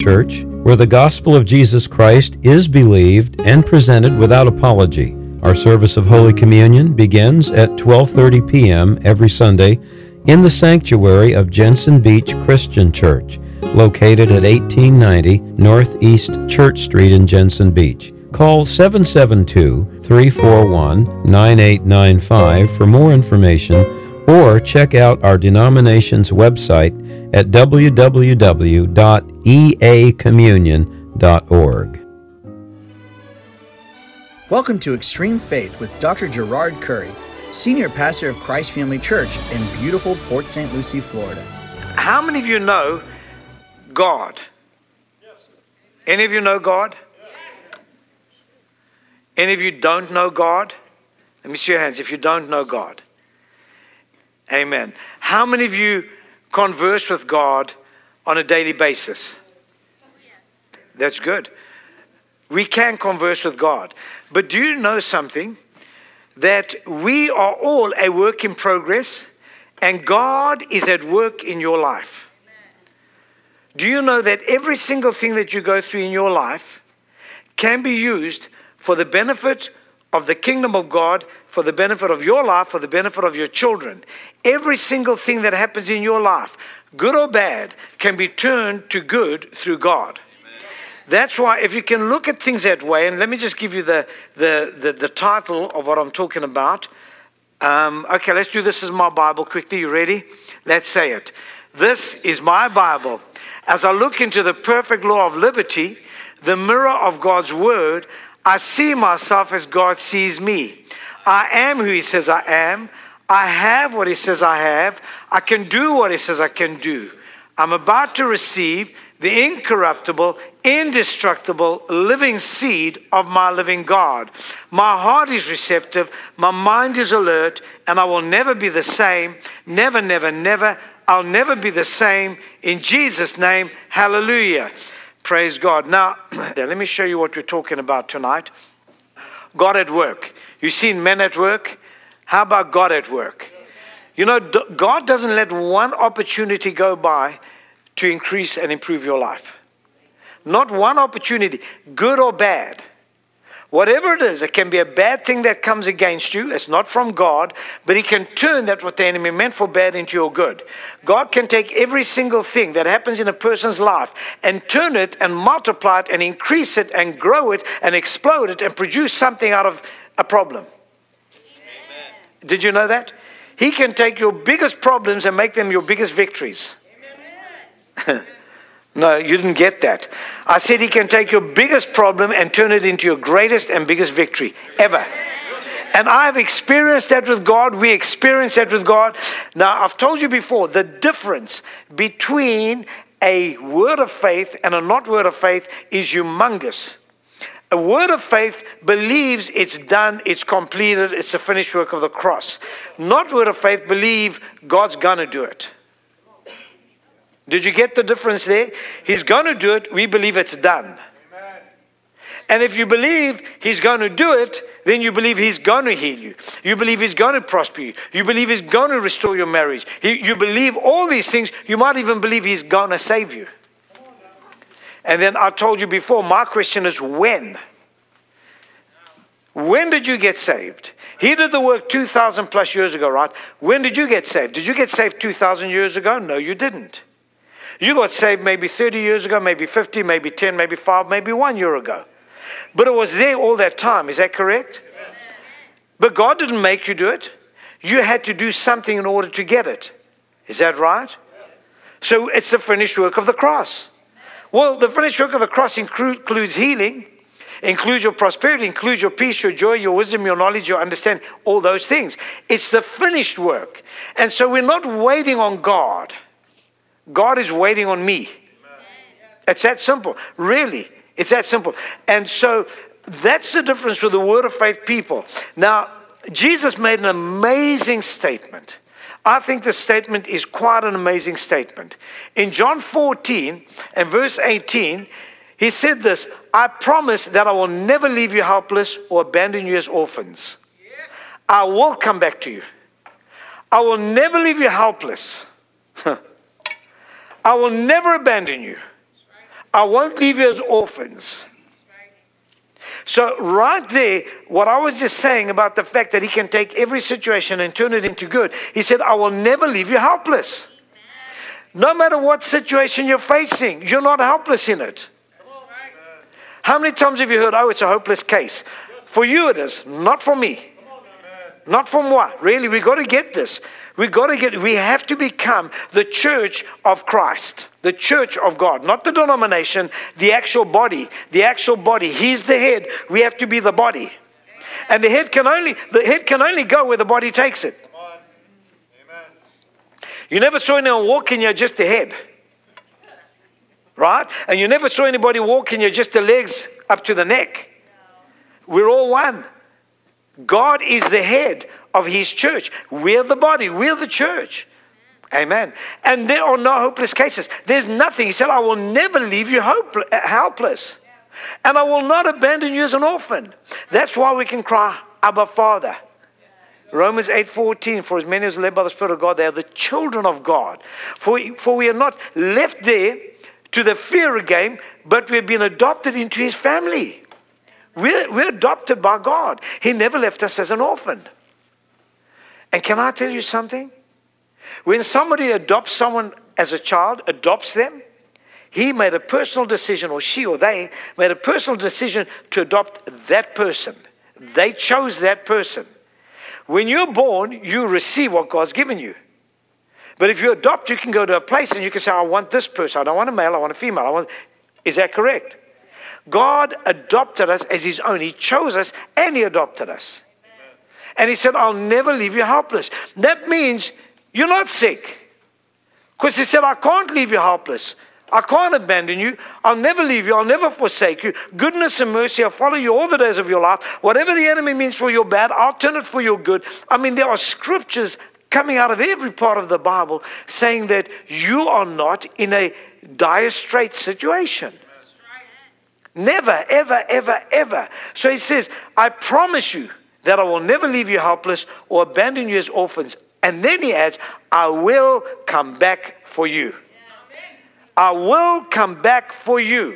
Church, where the gospel of Jesus Christ is believed and presented without apology. Our service of Holy Communion begins at 12:30 p.m. every Sunday in the sanctuary of Jensen Beach Christian Church, located at 1890 Northeast Church Street in Jensen Beach. Call 772-341-9895 for more information, or check out our denomination's website at www.eacommunion.org. Welcome to Extreme Faith with Dr. Gerard Curry, Senior Pastor of Christ Family Church in beautiful Port St. Lucie, Florida. How many of you know God? Yes. Any of you know God? Yes. Any of you don't know God? Let me see your hands if you don't know God. Amen. How many of you converse with God on a daily basis? That's good. We can converse with God. But do you know something? That we are all a work in progress, and God is at work in your life. Do you know that every single thing that you go through in your life can be used for the benefit of the kingdom of God, for the benefit of your life, for the benefit of your children? Every single thing that happens in your life, good or bad, can be turned to good through God. That's why if you can look at things that way, and let me just give you the title of what I'm talking about. Okay, let's do this as my Bible quickly. You ready? Let's say it. This is my Bible. As I look into the perfect law of liberty, the mirror of God's word, I see myself as God sees me. I am who He says I am. I have what He says I have. I can do what He says I can do. I'm about to receive the incorruptible, indestructible, living seed of my living God. My heart is receptive, my mind is alert, and I will never be the same. Never, never, never. I'll never be the same. In Jesus' name, hallelujah. Praise God. Now, let me show you what we're talking about tonight. God at work. You've seen men at work? How about God at work? You know, God doesn't let one opportunity go by to increase and improve your life. Not one opportunity, good or bad. Whatever it is, it can be a bad thing that comes against you. It's not from God, but He can turn that what the enemy meant for bad into your good. God can take every single thing that happens in a person's life and turn it and multiply it and increase it and grow it and explode it and produce something out of a problem. Amen. Did you know that? He can take your biggest problems and make them your biggest victories. No, you didn't get that. I said He can take your biggest problem and turn it into your greatest and biggest victory ever. And I've experienced that with God. We experience that with God. Now, I've told you before, the difference between a word of faith and a not word of faith is humongous. A word of faith believes it's done, it's completed, it's the finished work of the cross. Not word of faith believe God's going to do it. Did you get the difference there? He's going to do it. We believe it's done. Amen. And if you believe He's going to do it, then you believe He's going to heal you. You believe He's going to prosper you. You believe He's going to restore your marriage. You believe all these things. You might even believe He's going to save you. And then I told you before, my question is when? When did you get saved? He did the work 2,000 plus years ago, right? When did you get saved? Did you get saved 2,000 years ago? No, you didn't. You got saved maybe 30 years ago, maybe 50, maybe 10, maybe 5, maybe 1 year ago. But it was there all that time. Is that correct? Amen. But God didn't make you do it. You had to do something in order to get it. Is that right? So it's the finished work of the cross. Well, the finished work of the cross includes healing, includes your prosperity, includes your peace, your joy, your wisdom, your knowledge, your understanding, all those things. It's the finished work. And so we're not waiting on God. God is waiting on me. It's that simple. Really, it's that simple. And so that's the difference with the word of faith people. Now, Jesus made an amazing statement. I think the statement is quite an amazing statement. In John 14 and verse 18, He said this, I promise that I will never leave you helpless or abandon you as orphans. I will come back to you. I will never leave you helpless. I will never abandon you. I won't leave you as orphans. So right there, what I was just saying about the fact that he can take every situation and turn it into good. He said, I will never leave you helpless. No matter what situation you're facing, you're not helpless in it. How many times have you heard, oh, it's a hopeless case? For you it is, not for me. Not for moi. Really, we got to get this. We have to become the church of Christ, the church of God, not the denomination, the actual body. The actual body. He's the head. We have to be the body. And the head can only go where the body takes it. You never saw anyone walking here just the head. Right? And you never saw anybody walking here just the legs up to the neck. We're all one. God is the head of his church. We're the body. We're the church. Amen. And there are no hopeless cases. There's nothing. He said, I will never leave you helpless. And I will not abandon you as an orphan. That's why we can cry, Abba, Father. Romans 8:14, for as many as are led by the Spirit of God, they are the children of God. For we are not left there to the fear game, but we have been adopted into his family. We're adopted by God. He never left us as an orphan. And can I tell you something? When somebody adopts someone as a child, adopts them, he made a personal decision, or she or they made a personal decision to adopt that person. They chose that person. When you're born, you receive what God's given you. But if you adopt, you can go to a place and you can say, I want this person. I don't want a male, I want a female. Is that correct? God adopted us as his own. He chose us and he adopted us. And he said, I'll never leave you helpless. That means you're not sick. Because he said, I can't leave you helpless. I can't abandon you. I'll never leave you. I'll never forsake you. Goodness and mercy will follow you all the days of your life. Whatever the enemy means for your bad, I'll turn it for your good. I mean, there are scriptures coming out of every part of the Bible saying that you are not in a dire straits situation. Never, ever, ever, ever. So he says, I promise you that I will never leave you helpless or abandon you as orphans. And then he adds, I will come back for you. I will come back for you.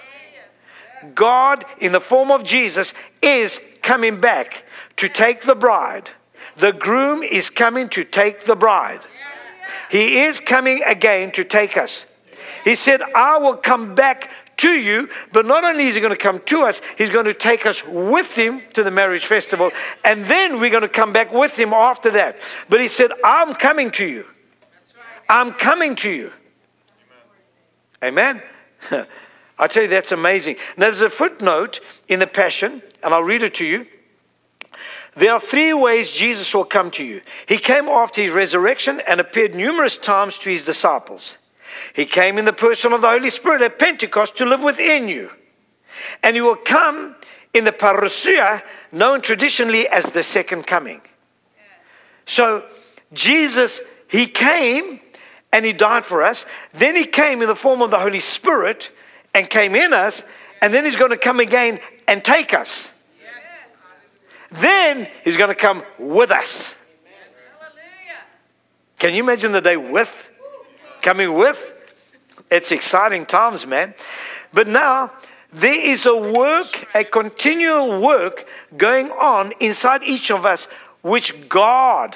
God, in the form of Jesus, is coming back to take the bride. The groom is coming to take the bride. He is coming again to take us. He said, I will come back to you, but not only is he going to come to us, he's going to take us with him to the marriage festival, and then we're going to come back with him after that. But he said, I'm coming to you. I'm coming to you. Amen. I tell you, that's amazing. Now, there's a footnote in the Passion, and I'll read it to you. There are three ways Jesus will come to you. He came after his resurrection and appeared numerous times to his disciples. He came in the person of the Holy Spirit at Pentecost to live within you. And he will come in the parousia, known traditionally as the second coming. So Jesus, he came and he died for us. Then he came in the form of the Holy Spirit and came in us. And then he's going to come again and take us. Then he's going to come with us. Can you imagine the day with? Coming with? It's exciting times, man. But now, there is a work, a continual work going on inside each of us, which God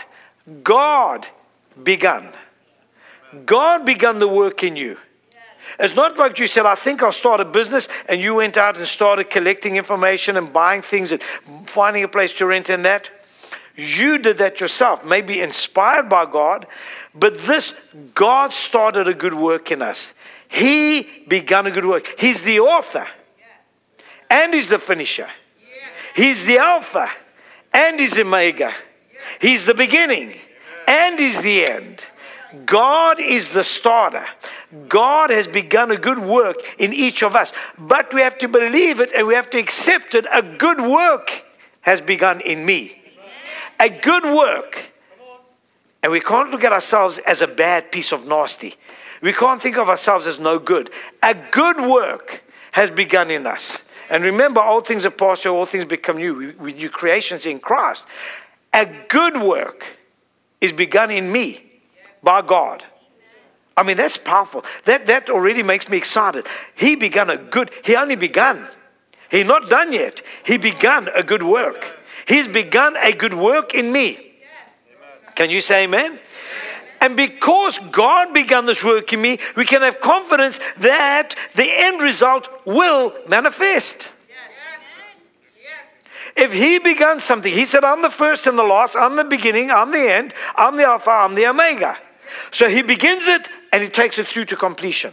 begun. God begun the work in you. It's not like you said, I think I'll start a business, and you went out and started collecting information and buying things and finding a place to rent and that. You did that yourself, maybe inspired by God, but God started a good work in us. He began a good work. He's the author and he's the finisher. He's the Alpha and he's the Omega. He's the beginning and he's the end. God is the starter. God has begun a good work in each of us, but we have to believe it and we have to accept it. A good work has begun in me. A good work. And we can't look at ourselves as a bad piece of nasty. We can't think of ourselves as no good. A good work has begun in us. And remember, all things are past, all things become new. We're new creations in Christ. A good work is begun in me by God. I mean, that's powerful. That already makes me excited. He only begun. He's not done yet. He begun a good work. He's begun a good work in me. Can you say amen? And because God began this work in me, we can have confidence that the end result will manifest. If he began something, he said, I'm the first and the last, I'm the beginning, I'm the end, I'm the Alpha, I'm the Omega. So he begins it and he takes it through to completion.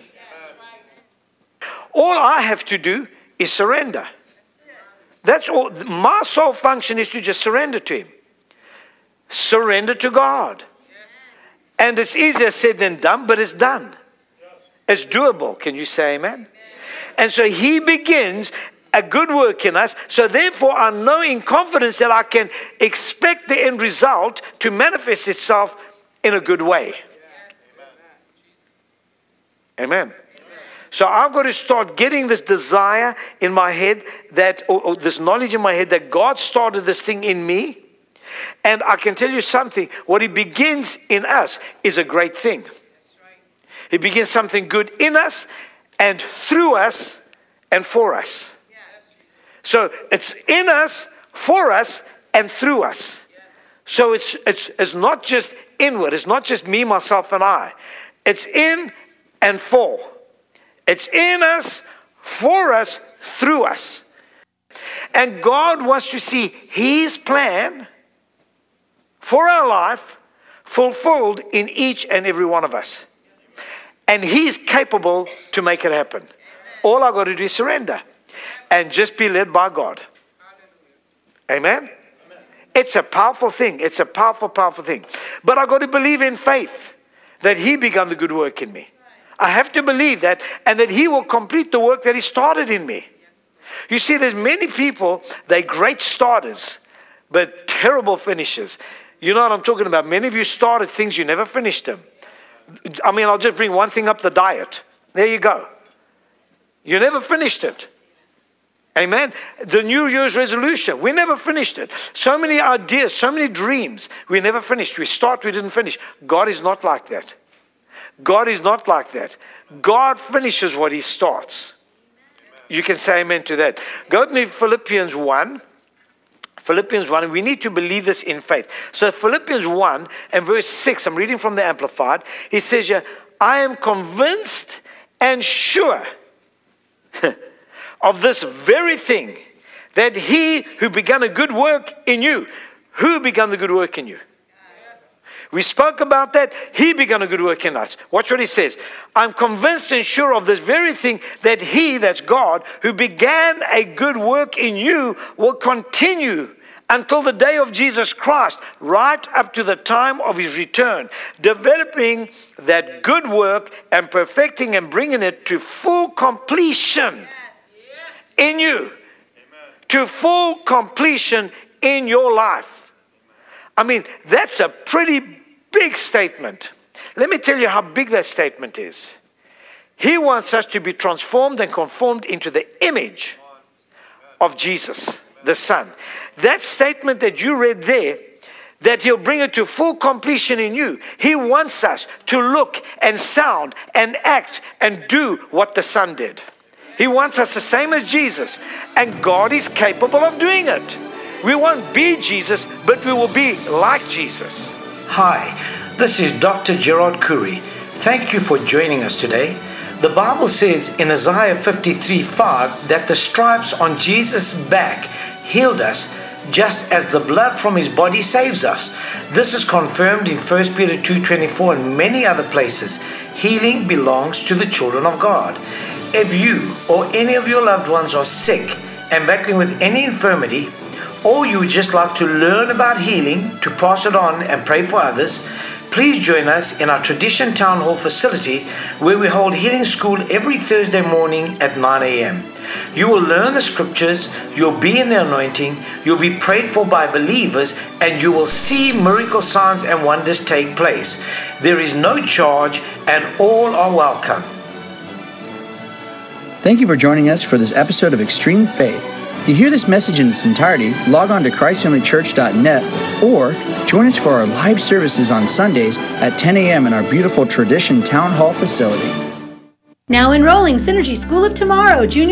All I have to do is surrender. That's all. My sole function is to just surrender to him. Surrender to God. And it's easier said than done, but it's done. It's doable. Can you say amen? And so he begins a good work in us. So therefore, I know in confidence that I can expect the end result to manifest itself in a good way. Amen. So I've got to start getting this desire in my head or this knowledge in my head that God started this thing in me. And I can tell you something, what he begins in us is a great thing. He begins something good in us and through us and for us. So it's in us, for us, and through us. So it's not just inward. It's not just me, myself, and I. It's in and for. It's in us, for us, through us. And God wants to see his plan for our life fulfilled in each and every one of us. And he's capable to make it happen. All I've got to do is surrender and just be led by God. Amen? It's a powerful thing. It's a powerful, powerful thing. But I've got to believe in faith that he began the good work in me. I have to believe that, and that he will complete the work that he started in me. You see, there's many people, they're great starters, but terrible finishers. You know what I'm talking about? Many of you started things, you never finished them. I mean, I'll just bring one thing up, the diet. There you go. You never finished it. Amen. The New Year's resolution, we never finished it. So many ideas, so many dreams, we never finished. We start, we didn't finish. God is not like that. God is not like that. God finishes what he starts. You can say amen to that. Go to Philippians 1. Philippians 1, and we need to believe this in faith. So Philippians 1 and verse 6, I'm reading from the Amplified. He says here, I am convinced and sure of this very thing, that he who began a good work in you, who began the good work in you? We spoke about that. He began a good work in us. Watch what he says. I'm convinced and sure of this very thing, that he, that's God, who began a good work in you will continue until the day of Jesus Christ, right up to the time of his return, developing that good work and perfecting and bringing it to full completion in you. To full completion in your life. I mean, that's a pretty big statement. Let me tell you how big that statement is. He wants us to be transformed and conformed into the image of Jesus, the Son. That statement that you read there, that he'll bring it to full completion in you. He wants us to look and sound and act and do what the Son did. He wants us the same as Jesus. And God is capable of doing it. We won't be Jesus, but we will be like Jesus. Hi, this is Dr. Gerard Curry. Thank you for joining us today. The Bible says in Isaiah 53:5 that the stripes on Jesus' back healed us, just as the blood from his body saves us. This is confirmed in 1 Peter 2:24 and many other places. Healing belongs to the children of God. If you or any of your loved ones are sick and battling with any infirmity, or you would just like to learn about healing, to pass it on and pray for others, please join us in our Tradition Town Hall facility, where we hold healing school every Thursday morning at 9 a.m. You will learn the scriptures, you'll be in the anointing, you'll be prayed for by believers, and you will see miracle signs and wonders take place. There is no charge, and all are welcome. Thank you for joining us for this episode of Extreme Faith. To hear this message in its entirety, log on to ChristFamilyChurch.net or join us for our live services on Sundays at 10 a.m. in our beautiful Tradition Town Hall facility. Now enrolling Synergy School of Tomorrow, Junior